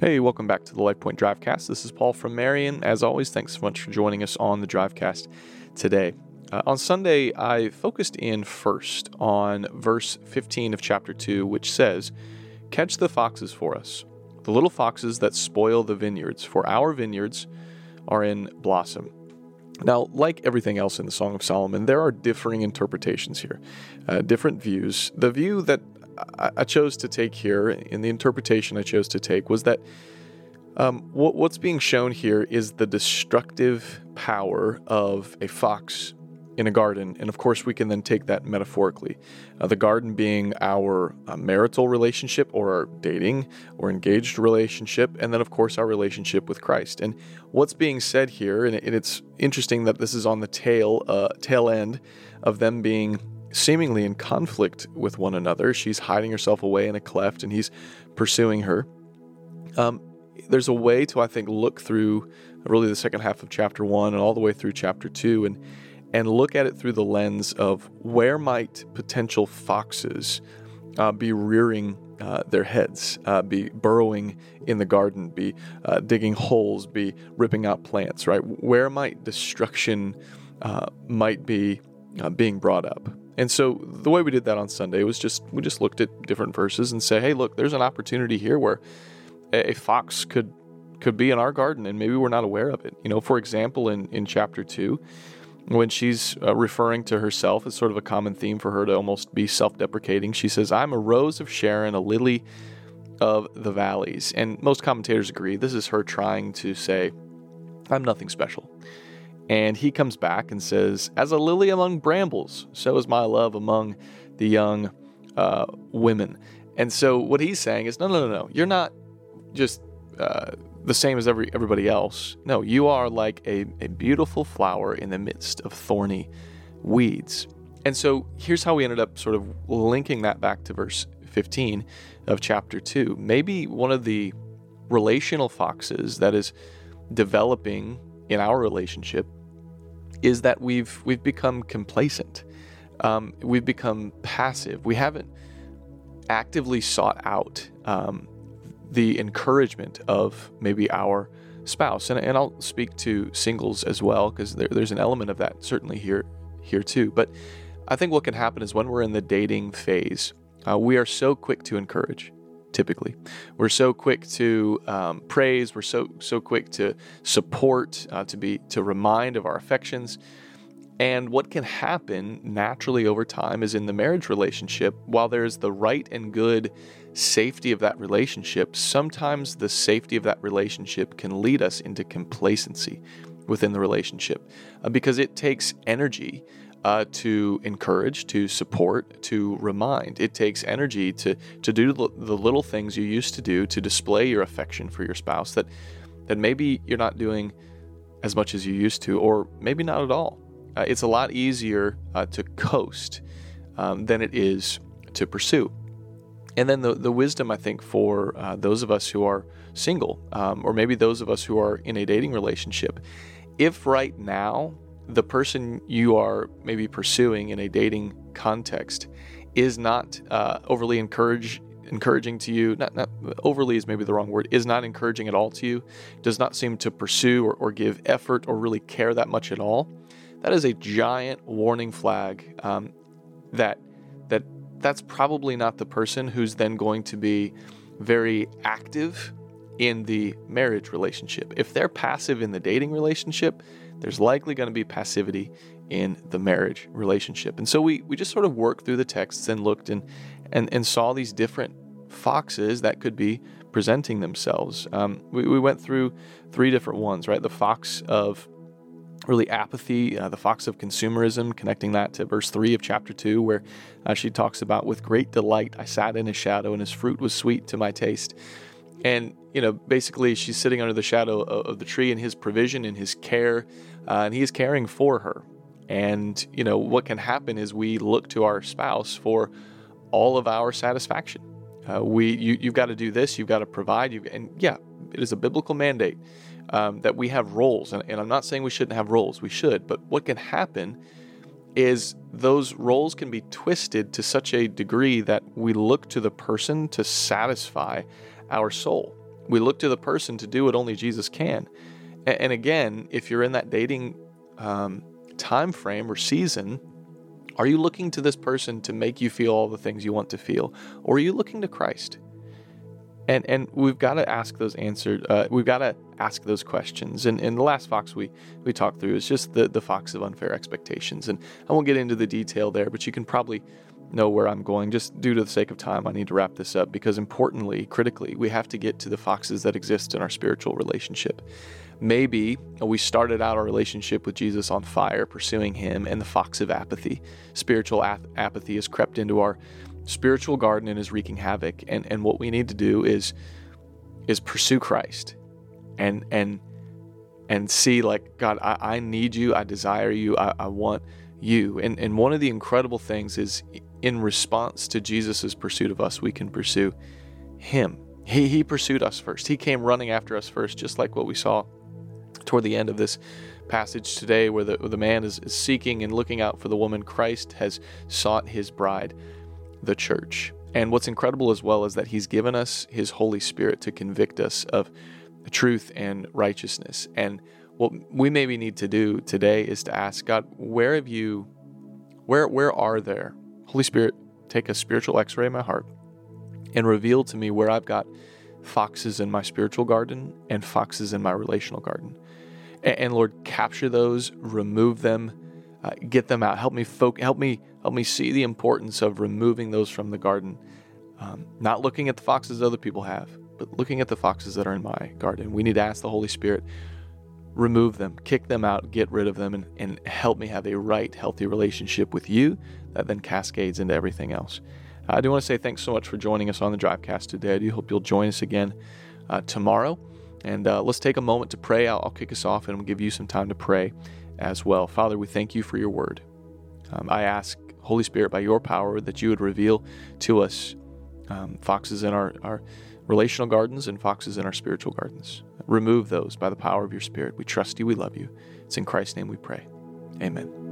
Hey, welcome back to the LifePoint Drivecast. This is Paul from Marion. As always, thanks so much for joining us on the Drivecast today. On Sunday, I focused in first on verse 15 of chapter 2, which says, "Catch the foxes for us, the little foxes that spoil the vineyards, for our vineyards are in blossom." Now, like everything else in the Song of Solomon, there are differing interpretations here, different views. The view that I chose to take here, in the interpretation I chose to take, was that what's being shown here is the destructive power of a fox in a garden. And of course, we can then take that metaphorically. The garden being our marital relationship or our dating or engaged relationship, and then of course our relationship with Christ. And what's being said here, and it's interesting that this is on the tail end of them being seemingly in conflict with one another. She's hiding herself away in a cleft and he's pursuing her. There's a way to, I think, look through really the second half of chapter 1 and all the way through chapter 2 and look at it through the lens of where might potential foxes be rearing their heads, be burrowing in the garden, be digging holes, be ripping out plants, right? Where might destruction might be being brought up? And so the way we did that on Sunday was we just looked at different verses and say, hey, look, there's an opportunity here where a fox could be in our garden and maybe we're not aware of it. You know, for example, in chapter 2, when she's referring to herself, it's sort of a common theme for her to almost be self-deprecating. She says, "I'm a rose of Sharon, a lily of the valleys." And most commentators agree. This is her trying to say, I'm nothing special. And he comes back and says, "As a lily among brambles, so is my love among the young women." And so what he's saying is, no. You're not just the same as everybody else. No, you are like a beautiful flower in the midst of thorny weeds. And so here's how we ended up sort of linking that back to verse 15 of chapter 2. Maybe one of the relational foxes that is developing in our relationship is that we've become complacent. We've become passive. We haven't actively sought out the encouragement of maybe our spouse. And I'll speak to singles as well, because there's an element of that certainly here too. But I think what can happen is when we're in the dating phase, we are so quick to encourage. Typically, we're so quick to praise. We're so quick to support, to remind of our affections. And what can happen naturally over time is in the marriage relationship, while there's the right and good safety of that relationship, sometimes the safety of that relationship can lead us into complacency within the relationship, because it takes energy to encourage, to support, to remind. It takes energy to do the little things you used to do to display your affection for your spouse that maybe you're not doing as much as you used to, or maybe not at all. It's a lot easier to coast than it is to pursue. And then the wisdom, I think, for those of us who are single, or maybe those of us who are in a dating relationship, if right now the person you are maybe pursuing in a dating context is not overly encouraging to you, not overly is maybe the wrong word, is not encouraging at all to you, does not seem to pursue or give effort or really care that much at all, that is a giant warning flag that's probably not the person who's then going to be very active in the marriage relationship. If they're passive in the dating relationship, there's likely going to be passivity in the marriage relationship. And so we just sort of worked through the texts and looked and saw these different foxes that could be presenting themselves. We went through 3 different ones, right? The fox of really apathy, the fox of consumerism, connecting that to verse 3 of chapter 2, where she talks about, "With great delight I sat in his shadow, and his fruit was sweet to my taste." And, basically she's sitting under the shadow of the tree in his provision, in his care, and he is caring for her. And, what can happen is we look to our spouse for all of our satisfaction. You've got to do this, you've got to provide, it is a biblical mandate that we have roles. And I'm not saying we shouldn't have roles, we should, but what can happen is those roles can be twisted to such a degree that we look to the person to satisfy our soul. we look to the person to do what only Jesus can. And again, if you're in that dating time frame or season, are you looking to this person to make you feel all the things you want to feel? Or are you looking to Christ? And we've got to ask those we've got to ask those questions. And the last fox we talked through is just the fox of unfair expectations. And I won't get into the detail there, but you can probably know where I'm going. Just due to the sake of time, I need to wrap this up because importantly, critically, we have to get to the foxes that exist in our spiritual relationship. Maybe we started out our relationship with Jesus on fire, pursuing him, and the fox of apathy, spiritual apathy, has crept into our spiritual garden and is wreaking havoc. And what we need to do is pursue Christ and see, like, God, I need you. I desire you. I want you. And one of the incredible things is in response to Jesus's pursuit of us, we can pursue him. He pursued us first. He came running after us first, just like what we saw toward the end of this passage today, where the man is seeking and looking out for the woman. Christ has sought his bride, the church. And what's incredible as well is that he's given us his Holy Spirit to convict us of truth and righteousness. And what we maybe need to do today is to ask God, where are there? Holy Spirit, take a spiritual x-ray of my heart and reveal to me where I've got foxes in my spiritual garden and foxes in my relational garden. And Lord, capture those, remove them, get them out. Help me see the importance of removing those from the garden. Not looking at the foxes other people have, but looking at the foxes that are in my garden. We need to ask the Holy Spirit, remove them, kick them out, get rid of them, and help me have a right, healthy relationship with you that then cascades into everything else. I do want to say thanks so much for joining us on the Drivecast today. I do hope you'll join us again tomorrow. And let's take a moment to pray. I'll kick us off and we'll give you some time to pray as well. Father, we thank you for your word. I ask, Holy Spirit, by your power, that you would reveal to us foxes in our relational gardens and foxes in our spiritual gardens. Remove those by the power of your Spirit. We trust you. We love you. It's in Christ's name we pray. Amen.